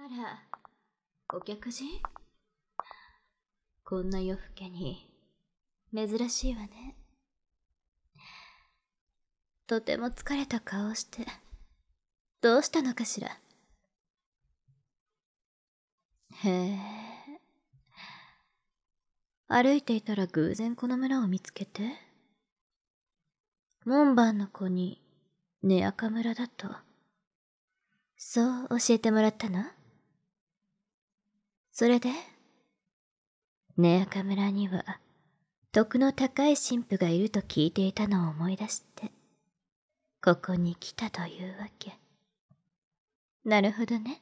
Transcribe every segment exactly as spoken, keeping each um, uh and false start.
ら、お客人？こんな夜更けに、珍しいわね。とても疲れた顔をして、どうしたのかしら。へえ。歩いていたら偶然この村を見つけて、門番の子に、ネアカ村だと。そう教えてもらったの？それで、ネアカ村には、徳の高い神父がいると聞いていたのを思い出して、ここに来たというわけ。なるほどね。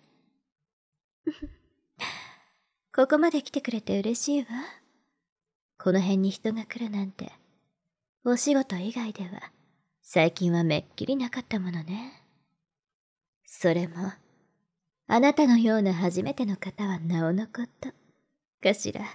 ここまで来てくれて嬉しいわ。この辺に人が来るなんて、お仕事以外では、最近はめっきりなかったものね。それも、あなたのような初めての方はなおのこと、かしら。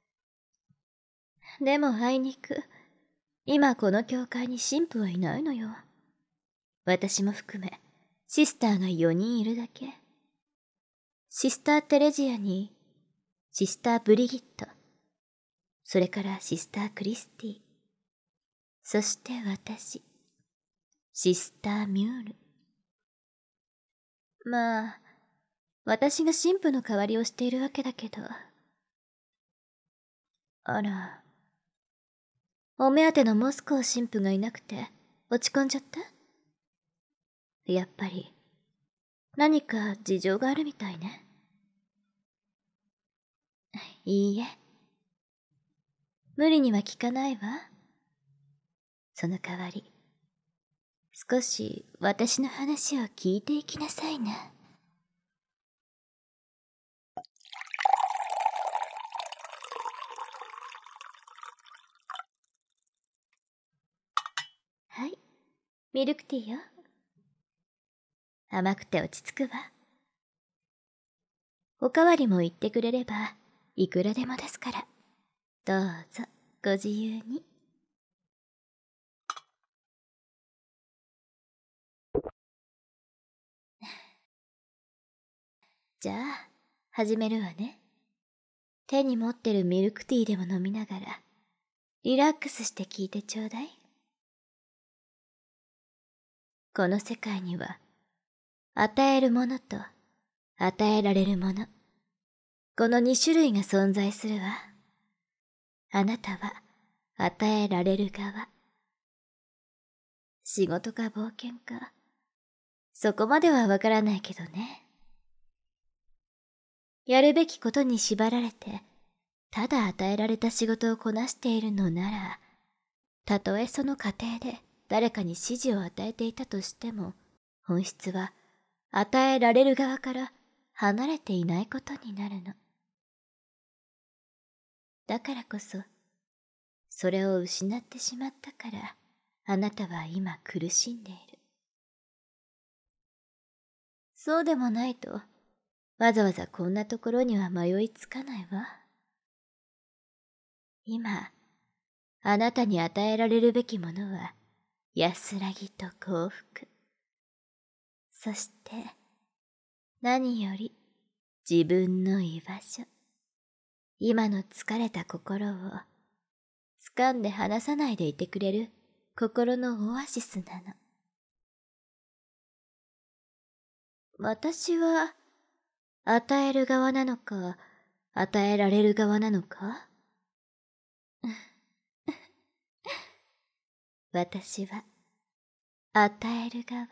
でもあいにく、今この教会に神父はいないのよ。私も含め、シスターがよにんいるだけ。シスター・テレジアに、シスター・ブリギット、それからシスター・クリスティ、そして私、シスター・ミュール。まあ、私が神父の代わりをしているわけだけど。あら、お目当てのモスコー神父がいなくて落ち込んじゃった？やっぱり、何か事情があるみたいね。いいえ。無理には聞かないわ。その代わり、少し私の話を聞いていきなさいな。はい、ミルクティーよ。甘くて落ち着くわ。おかわりも言ってくれれば、いくらでも出すから。どうぞ、ご自由に。じゃあ、始めるわね。手に持ってるミルクティーでも飲みながら、リラックスして聞いてちょうだい。この世界には、与えるものと与えられるもの、この二種類が存在するわ。あなたは与えられる側。仕事か冒険か、そこまではわからないけどね。やるべきことに縛られて、ただ与えられた仕事をこなしているのなら、たとえその過程で誰かに指示を与えていたとしても、本質は与えられる側から離れていないことになるの。だからこそ、それを失ってしまったから、あなたは今苦しんでいる。そうでもないと、わざわざこんなところには迷いつかないわ。今、あなたに与えられるべきものは、安らぎと幸福。そして、何より自分の居場所。今の疲れた心を、掴んで離さないでいてくれる心のオアシスなの。私は、与える側なのか、与えられる側なのか？私は、与える側。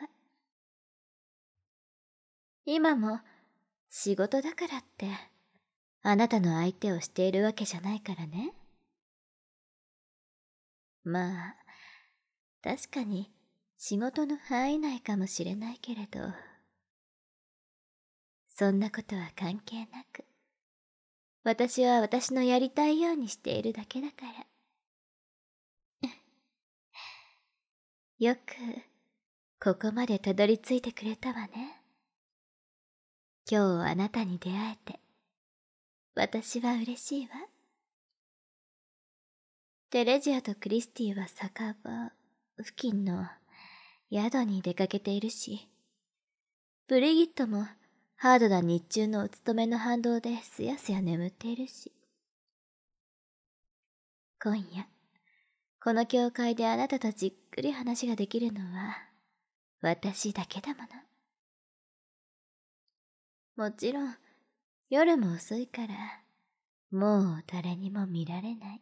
今も、仕事だからって、あなたの相手をしているわけじゃないからね。まあ、確かに、仕事の範囲内かもしれないけれど、そんなことは関係なく、私は私のやりたいようにしているだけだから。よく、ここまでたどり着いてくれたわね。今日あなたに出会えて、私は嬉しいわ。テレジアとクリスティは酒場付近の宿に出かけているし、ブリギットもハードな日中のお勤めの反動ですやすや眠っているし。今夜、この教会であなたとじっくり話ができるのは、私だけだもの。もちろん、夜も遅いから、もう誰にも見られない。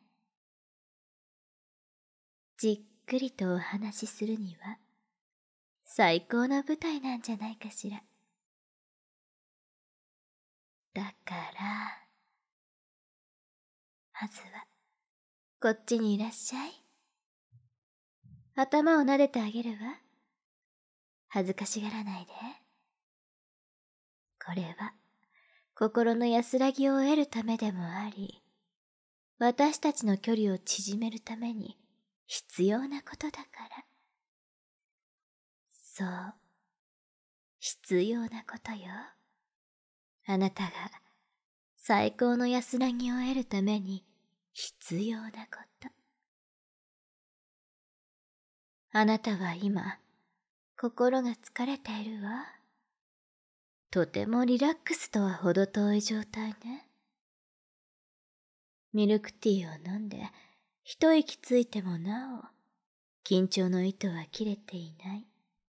じっくりとお話しするには、最高の舞台なんじゃないかしら。だから、まずは、こっちにいらっしゃい。頭を撫でてあげるわ。恥ずかしがらないで。これは、心の安らぎを得るためでもあり、私たちの距離を縮めるために必要なことだから。そう、必要なことよ。あなたが最高の安らぎを得るために必要なこと。あなたは今、心が疲れているわ。とてもリラックスとは程遠い状態ね。ミルクティーを飲んで、一息ついてもなお、緊張の糸は切れていない。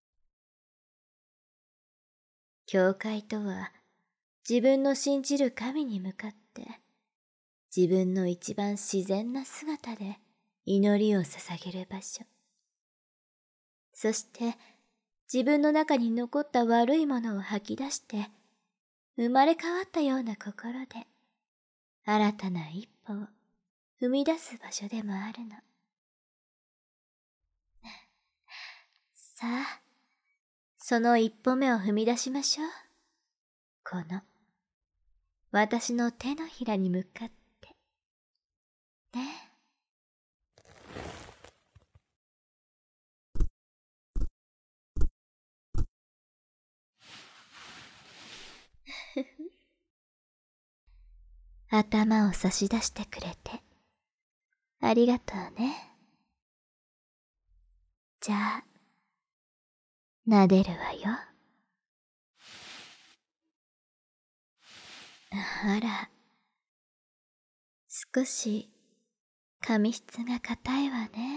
教会とは、自分の信じる神に向かって、自分の一番自然な姿で祈りを捧げる場所。そして、自分の中に残った悪いものを吐き出して、生まれ変わったような心で、新たな一歩を踏み出す場所でもあるの。さあ、その一歩目を踏み出しましょう。この、私の手のひらに向かって。ね。頭を差し出してくれて、ありがとうね。じゃあ、撫でるわよ。あら、少し髪質が硬いわね。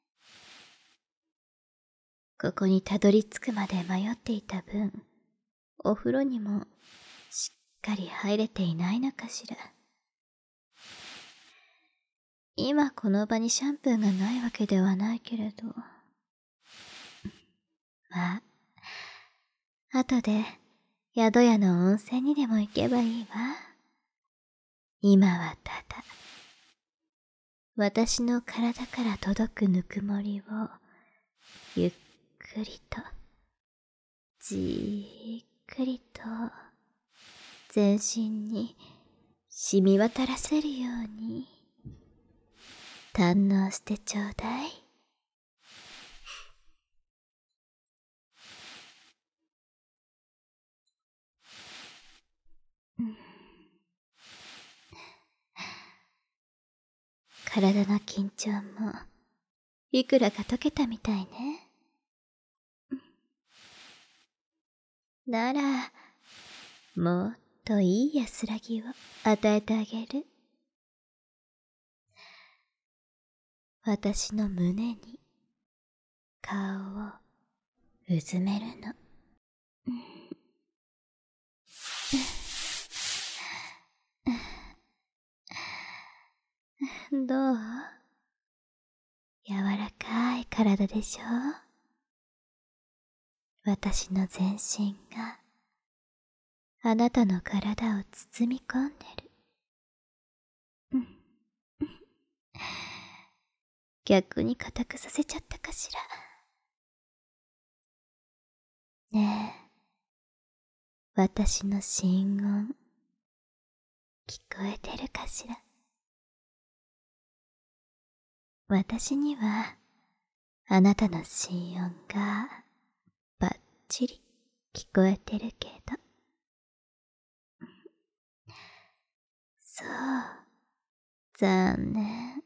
ここにたどり着くまで迷っていた分、お風呂にもしっかり入れていないのかしら。今この場にシャンプーがないわけではないけれど。まあ、後で宿屋の温泉にでも行けばいいわ。今はただ、私の体から届くぬくもりを、ゆっくりと、じっくりと、全身に染み渡らせるように、堪能してちょうだい。体の緊張も、いくらか解けたみたいね。なら、もっといい安らぎを与えてあげる。私の胸に顔をうずめるの。どう？柔らかい体でしょ？私の全身があなたの体を包み込んでる。逆に硬くさせちゃったかしら。ねえ、私の心音、聞こえてるかしら。私には、あなたの心音が、ばっちり聞こえてるけど。そう、残念。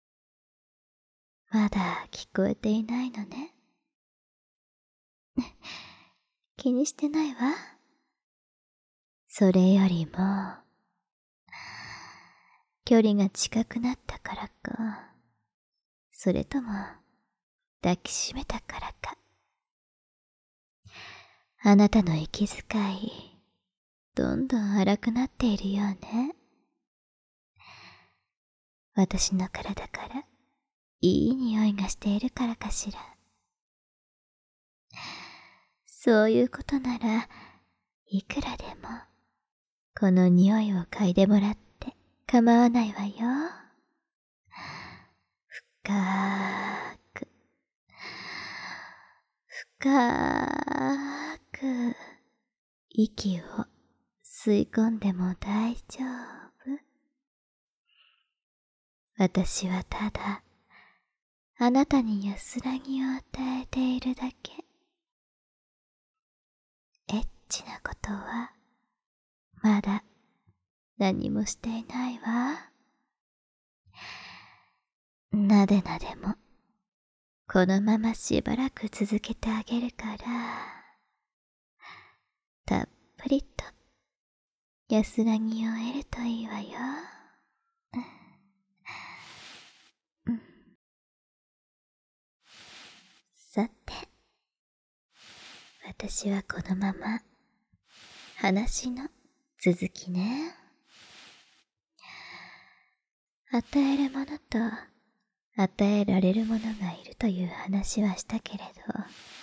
まだ聞こえていないのね。気にしてないわ。 それよりも、距離が近くなったからか、それとも抱きしめたからか。あなたの息遣い、どんどん荒くなっているようね。私の体からいい匂いがしているからかしら。そういうことなら、いくらでも、この匂いを嗅いでもらって構わないわよ。深く、深く、息を吸い込んでも大丈夫。私はただ、あなたに安らぎを与えているだけ。エッチなことは、まだ何もしていないわ。なでなでも、このまましばらく続けてあげるから、たっぷりと安らぎを得るといいわよ。うん、さて、私はこのまま話の続きね。与えるものと与えられるものがいるという話はしたけれど、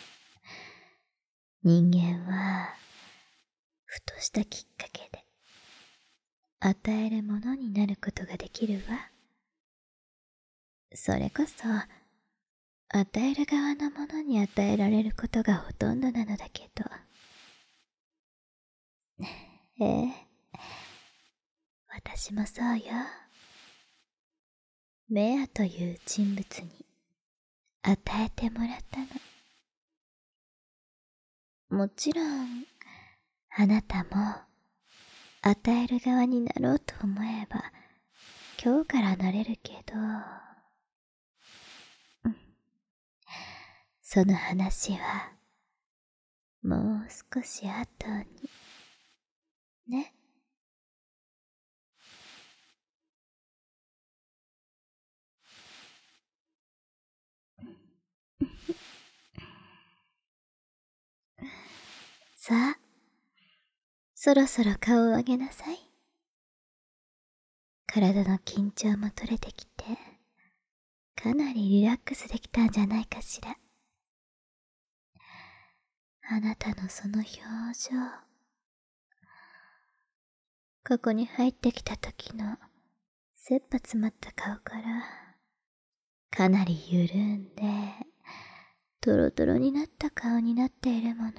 人間はふとしたきっかけで与えるものになることができるわ。それこそ与える側のものに与えられることがほとんどなのだけど、ええ、私もそうよ。メアという人物に与えてもらったの。もちろん、あなたも与える側になろうと思えば、今日からなれるけど、うん、その話は、もう少し後に、ね。さあ、そろそろ顔を上げなさい。体の緊張も取れてきて、かなりリラックスできたんじゃないかしら。あなたのその表情、ここに入ってきた時の切羽詰まった顔から、かなり緩んで、トロトロになった顔になっているもの。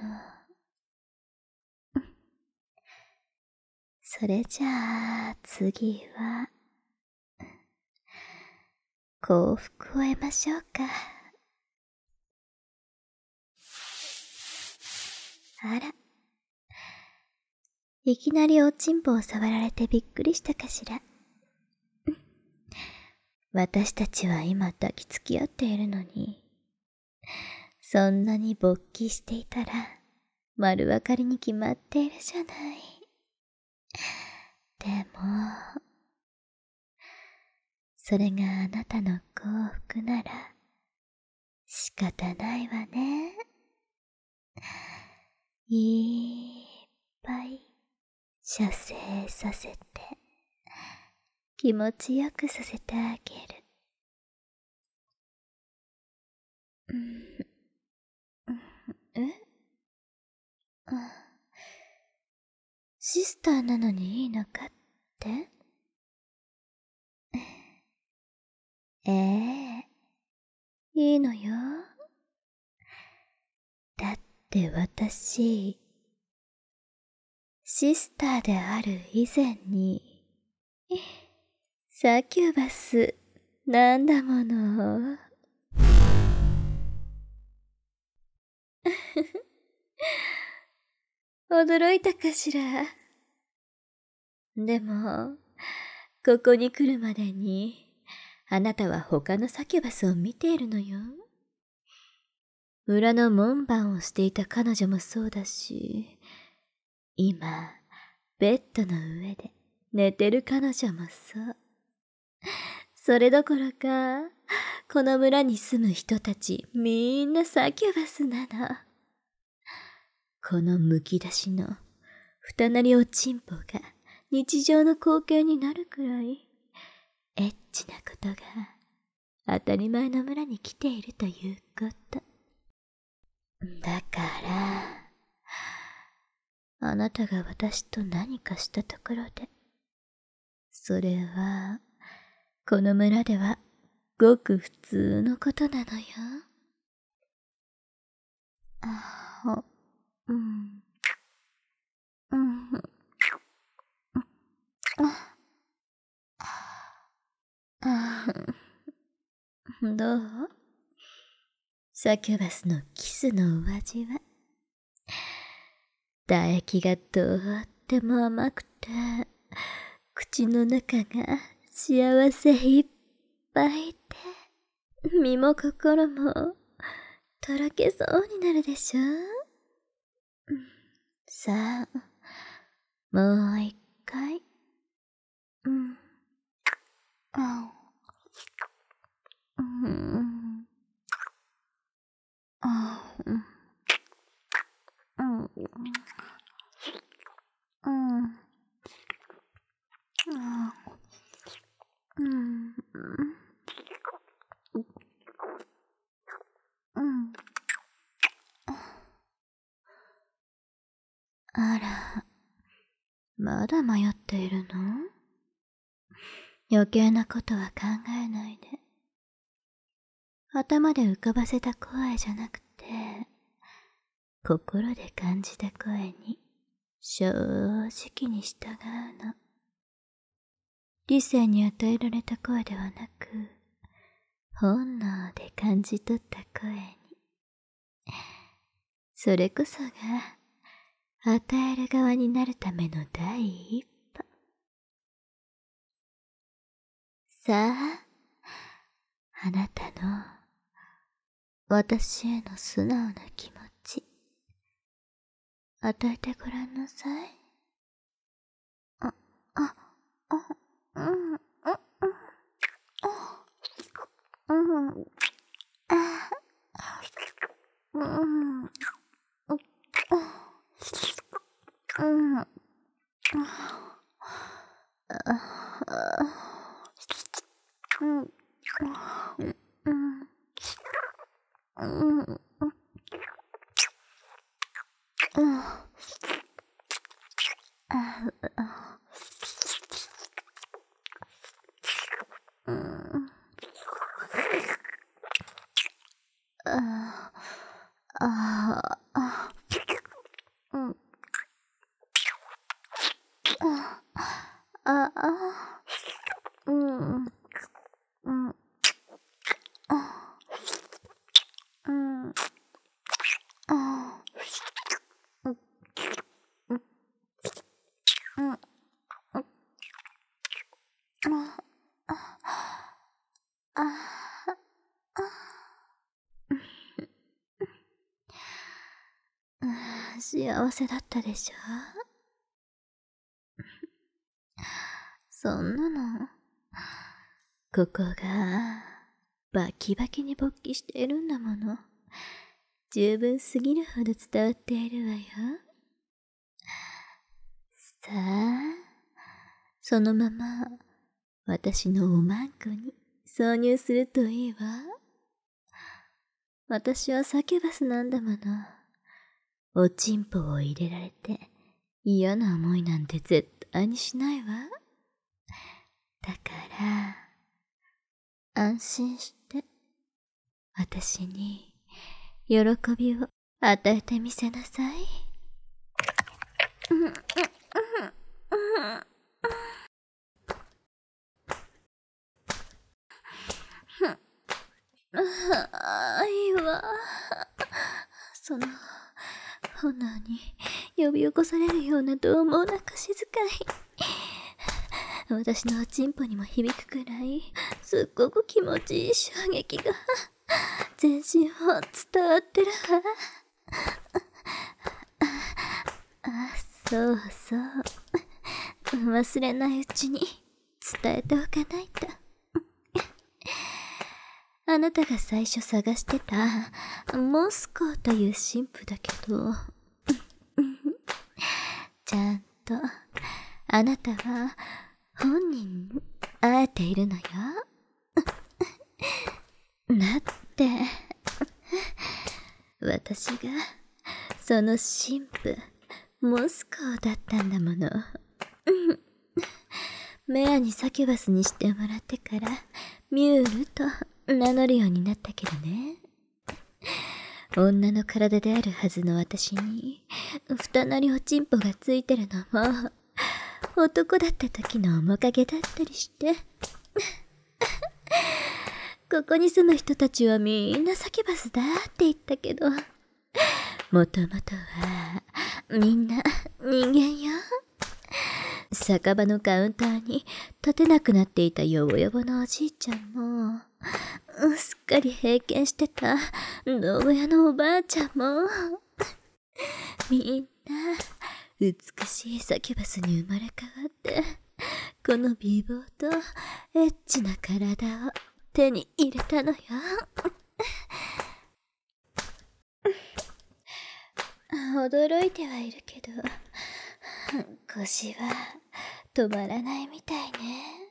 それじゃあ次は、幸福を得ましょうか。あら、いきなりおちんぽを触られてびっくりしたかしら。私たちは今抱きつき合っているのに、そんなに勃起していたら丸分かりに決まっているじゃない。でも、それがあなたの幸福なら仕方ないわね。いっぱい射精させて気持ちよくさせてあげる。うん、えあ、シスターなのにいいのかって？ええ、いいのよ。だって私、シスターである以前に、サキュバスなんだもの。驚いたかしら。でも、ここに来るまでに、あなたは他のサキュバスを見ているのよ。裏の門番をしていた彼女もそうだし、今、 ベッドの上で寝てる彼女もそう。それどころか、この村に住む人たちみんなサキュバスなの。このむき出しの二なりおちんぽが日常の光景になるくらいエッチなことが当たり前の村に来ているということ。だから、あなたが私と何かしたところで、それは、この村ではごく普通のことなのよ。あ、うん、うん、あ、どう？サキュバスのキスのお味は？唾液がとっても甘くて、口の中が幸せいっぱいで、身も心もとろけそうになるでしょ。さあ、もう一回。うん。あうん。あうん。うん。うん。うん。うん。うん。あら、まだ迷っているの？余計なことは考えないで。頭で浮かばせた声じゃなくて、心で感じた声に正直に従うの。理性に与えられた声ではなく、本能で感じ取った声に。それこそが、与える側になるための第一歩。さあ、あなたの私への素直な気持ち、与えてごらんなさい。あ、あ、あ、うん、うん、うん、うん、あ、うん、うん、うん、うん、うん、うん、ああ、うん、ああ、うん、うん、うん、うん、あ、うん、うん、うん、幸せだったでしょ？そんなの、ここがバキバキに勃起しているんだもの。十分すぎるほど伝わっているわよ。さあ、そのまま私のおまんこに挿入するといいわ。私はサキュバスなんだもの。おちんぽを入れられて嫌な思いなんて絶対にしないわ。だから安心して私に喜びを与えてみせなさい。ああ、いいわ。その炎に呼び起こされるような獰猛な口遣い、私のおちんぽにも響くくらいすっごく気持ちいい衝撃が全身を伝わってるわ。あ、そうそう、 忘れないうちに伝えておかないと。あなたが最初探してたモスコーという神父だけど、ちゃんとあなたは本人に会えているのよ。だって私がその神父モスコーだったんだもの。メアにサキュバスにしてもらってからミュールと名乗るようになったけどね。女の体であるはずの私に二なりおちんぽがついてるのも男だった時の面影だったりして。ここに住む人たちはみんなサキュバスだって言ったけど、もともとはみんな人間よ。酒場のカウンターに立てなくなっていたヨボヨボのおじいちゃんも、すっかり閉店してた牢屋のおばあちゃんも、みんな美しいサキュバスに生まれ変わって、この美貌とエッチな体を手に入れたのよ。驚いてはいるけど、腰は止まらないみたいね。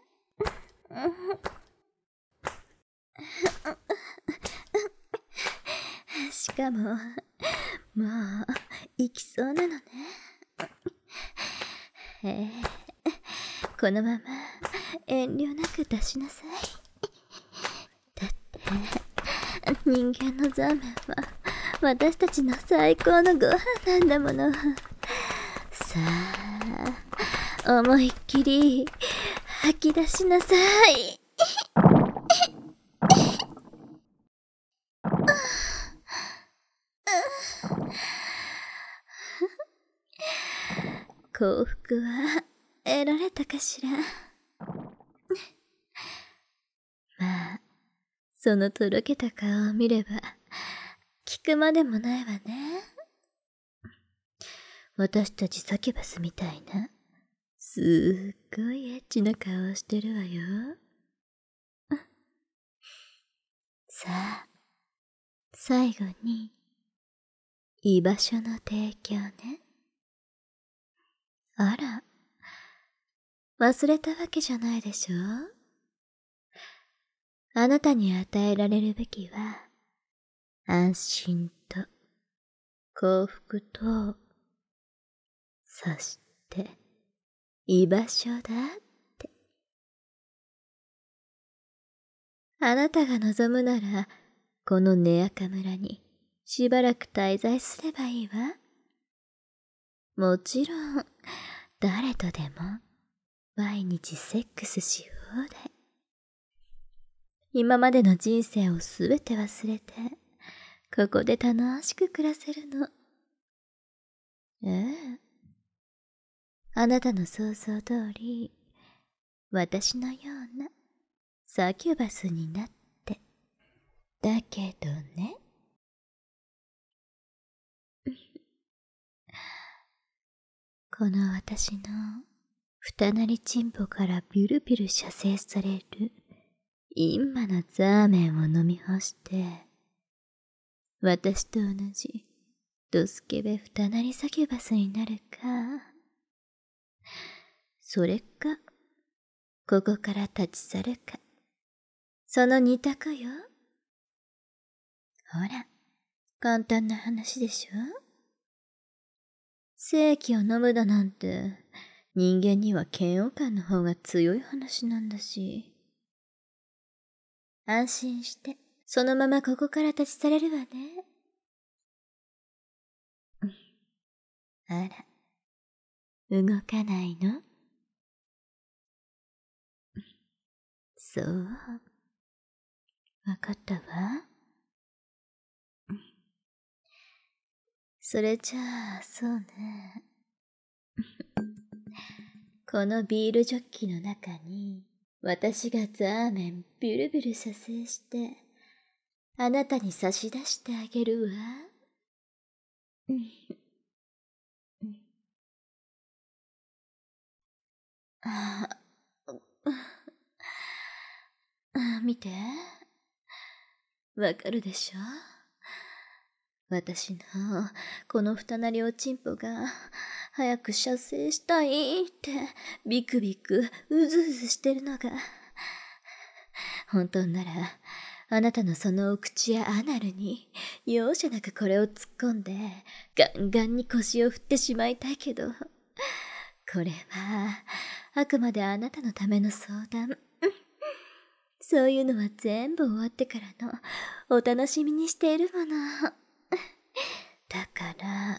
しかも、もう行きそうなのね。ええ、このまま遠慮なく出しなさい。だって人間のザーメンは私たちの最高のご飯なんだもの。さあ、思いっきり吐き出しなさい。幸福は得られたかしら。まあ、そのとろけた顔を見れば聞くまでもないわね。私たちサキュバスみたいなすっごいエッチな顔をしてるわよ。さあ、最後に居場所の提供ね。あら、忘れたわけじゃないでしょ。あなたに与えられるべきは安心と幸福と、そして居場所だって。あなたが望むならこのネアカ村にしばらく滞在すればいいわ。もちろん誰とでも毎日セックスし放題。今までの人生をすべて忘れてここで楽しく暮らせるの。ええ、あなたの想像通り私のようなサキュバスになって。だけどね。この私の二なりチンポからビュルビュル射精される今のザーメンを飲み干して、私と同じドスケベ二なりサキュバスになるか、それかここから立ち去るか、その二択よ。ほら、簡単な話でしょ。精気を飲むだなんて人間には嫌悪感の方が強い話なんだし。安心してそのままここから立ち去れるわね。あら、動かないの？そう、わかったわ。それじゃあ、そうね。このビールジョッキの中に私がザーメンビュルビュル射精してあなたに差し出してあげるわ。 ああ、見て。わかるでしょ？私のこの二なりおちんぽが早く射精したいってビクビクうずうずしてるのが。本当ならあなたのそのお口やアナルに容赦なくこれを突っ込んでガンガンに腰を振ってしまいたいけど、これはあくまであなたのための相談。そういうのは全部終わってからのお楽しみにしているもの。だから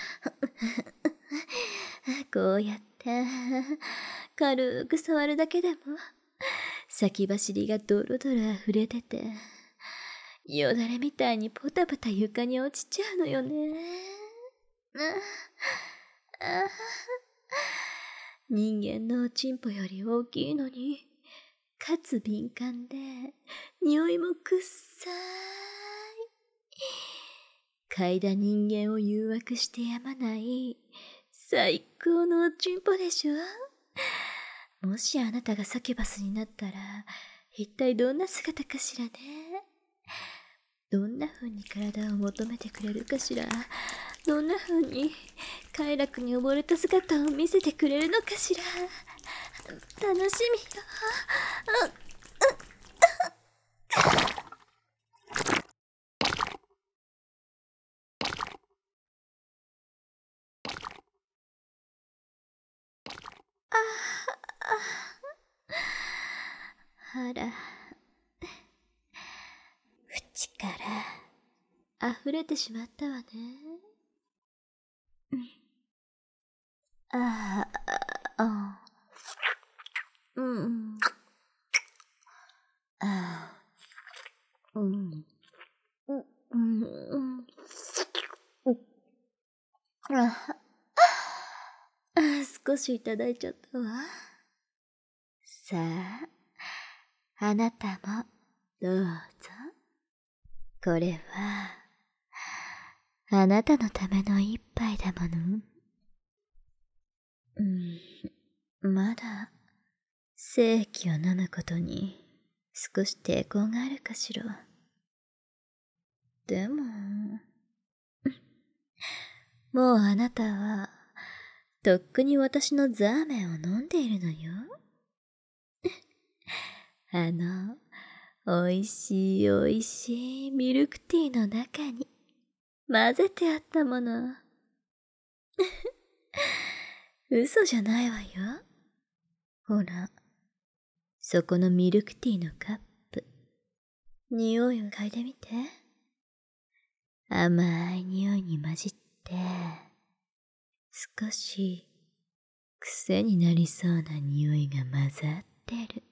こうやって軽く触るだけでも先走りがドロドロ溢れてて、よだれみたいにポタポタ床に落ちちゃうのよね。ああ、人間のおちんぽより大きいのに、かつ敏感で匂いもくっさい。嗅いだ人間を誘惑してやまない最高のおちんぽでしょ。もしあなたがサキュバスになったら一体どんな姿かしらね。どんな風に体を求めてくれるかしら。どんな風に快楽に溺れた姿を見せてくれるのかしら。楽しみよ。あら、縁から溢れてしまったわね。ああ、あ、うん、あ、うん、うん、うん、あ、少しいただいちゃったわ。さあ、あなたもどうぞ。これはあなたのための一杯だもの。うん、まだ精液を飲むことに少し抵抗があるかしら。でももうあなたはとっくに私のザーメンを飲んでいるのよ。あのおいしいおいしいミルクティーの中に混ぜてあったもの。嘘じゃないわよ。ほら、そこのミルクティーのカップ、匂いを嗅いでみて。甘い匂いに混じって少し癖になりそうな匂いが混ざってる。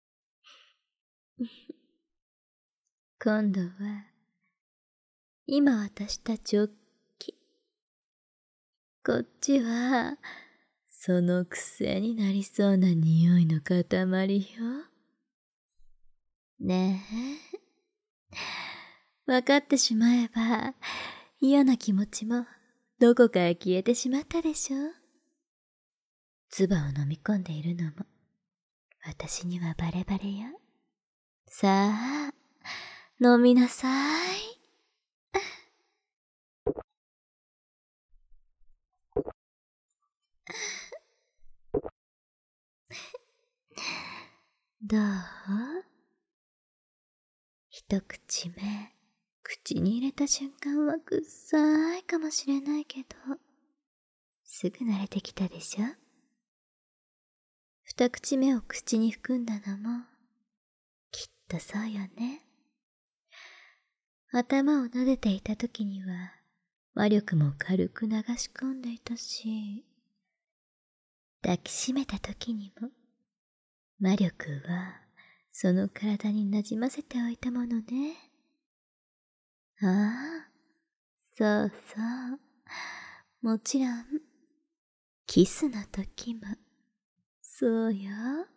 今度は今渡したジョッキ、こっちはその癖になりそうな匂いの塊よ。ねえ、分かってしまえば嫌な気持ちもどこかへ消えてしまったでしょ。唾を飲み込んでいるのも私にはバレバレよ。さあ、飲みなさい。どう？一口目、口に入れた瞬間はくっさいかもしれないけど、すぐ慣れてきたでしょ。二口目を口に含んだのも、きっとそうよね。頭を撫でていた時には、魔力も軽く流し込んでいたし、抱きしめた時にも、魔力はその体になじませておいたものね。ああ、そうそう。もちろん、キスの時も、そうよ。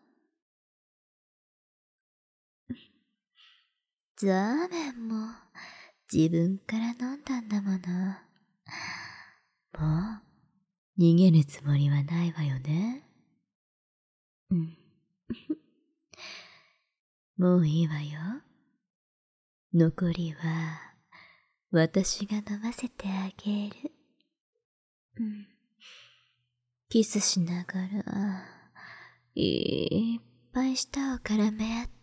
ザーメンも自分から飲んだんだもの。もう逃げるつもりはないわよね。 うん。もういいわよ。残りは私が飲ませてあげる。うん。キスしながらいっぱい舌を絡め合って、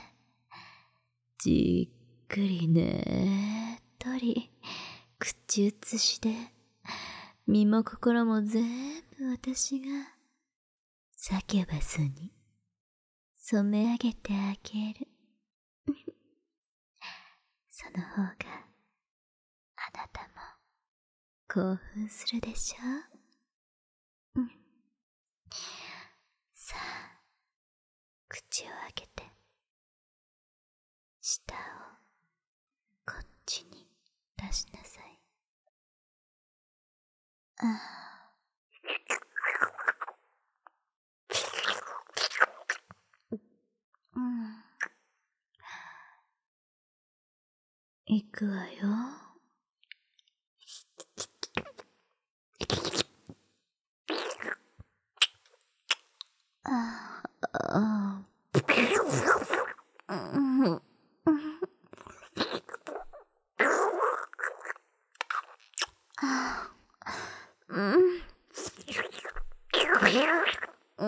じっくりねっとり口移しで、身も心も全部私がサキュバスに染め上げてあげる。その方があなたも興奮するでしょ。うん。さあ、口を開けて舌をこっちに出しなさい。ああ。うん。いくわよ。ああ。うん。うん。うん。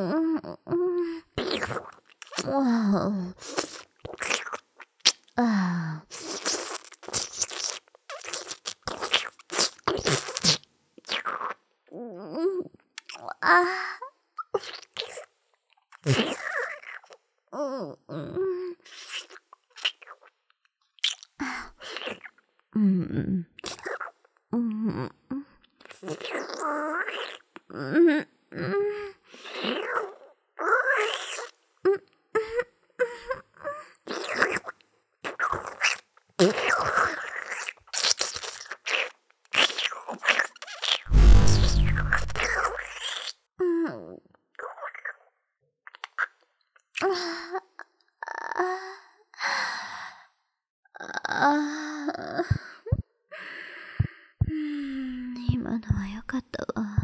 ああ。ああ。うん。うん。うん。うん。うん。ああ。今のは良かったわ。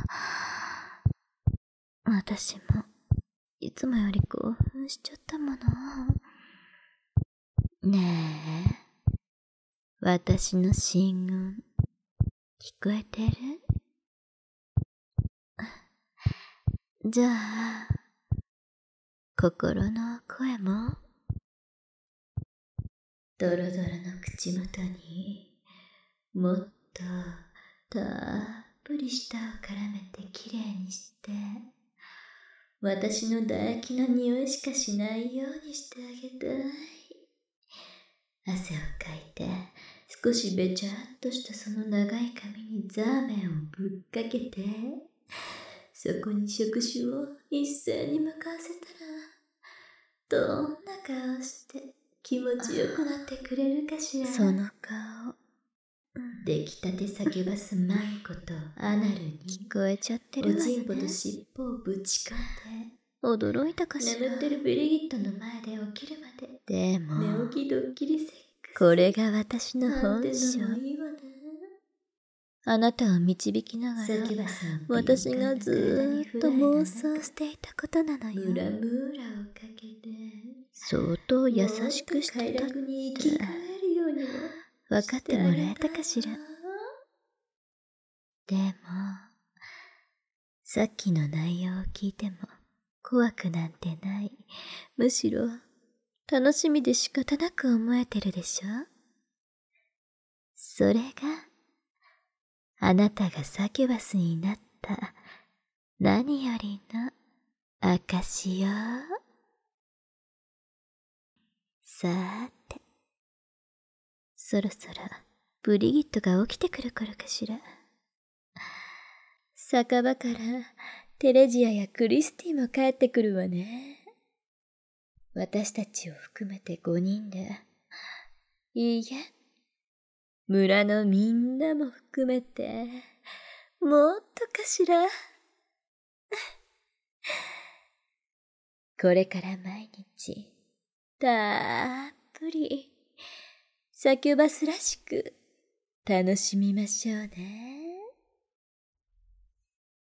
私もいつもより興奮しちゃったもの。ねえ、私の心音聞こえてる？じゃあ心の声もドロドロの口元にもっとたっぷり舌を絡めてきれいにして、私の唾液の匂いしかしないようにしてあげたい。汗をかいて少しべちゃっとしたその長い髪にザーメンをぶっかけて、そこに触手を一斉に向かわせたら、どんな顔して気持ちよくなってくれるかしら。その顔、出来たてサキュバスマンコとアナルに聞こえちゃってるわよね。おちんぽと尻尾をぶち込んで驚いたかしら。眠ってるブリギットの前で起きるまで。でも寝起きドッキリセックス、これが私の本性。いいわね。あなたを導きながら私がずーっと妄想していたことなのよ。ムラムーラをかけて相当優しくしてたって分かってもらえたかしら。でもさっきの内容を聞いても怖くなんてない。むしろ楽しみで仕方なく思えてるでしょ。それがあなたがサキュバスになった何よりの証よ。さーて、そろそろブリギットが起きてくる頃かしら。酒場からテレジアやクリスティも帰ってくるわね。私たちを含めてごにんで、いいえ、村のみんなも含めて、もっとかしら。これから毎日、たっぷり、サキュバスらしく楽しみましょうね。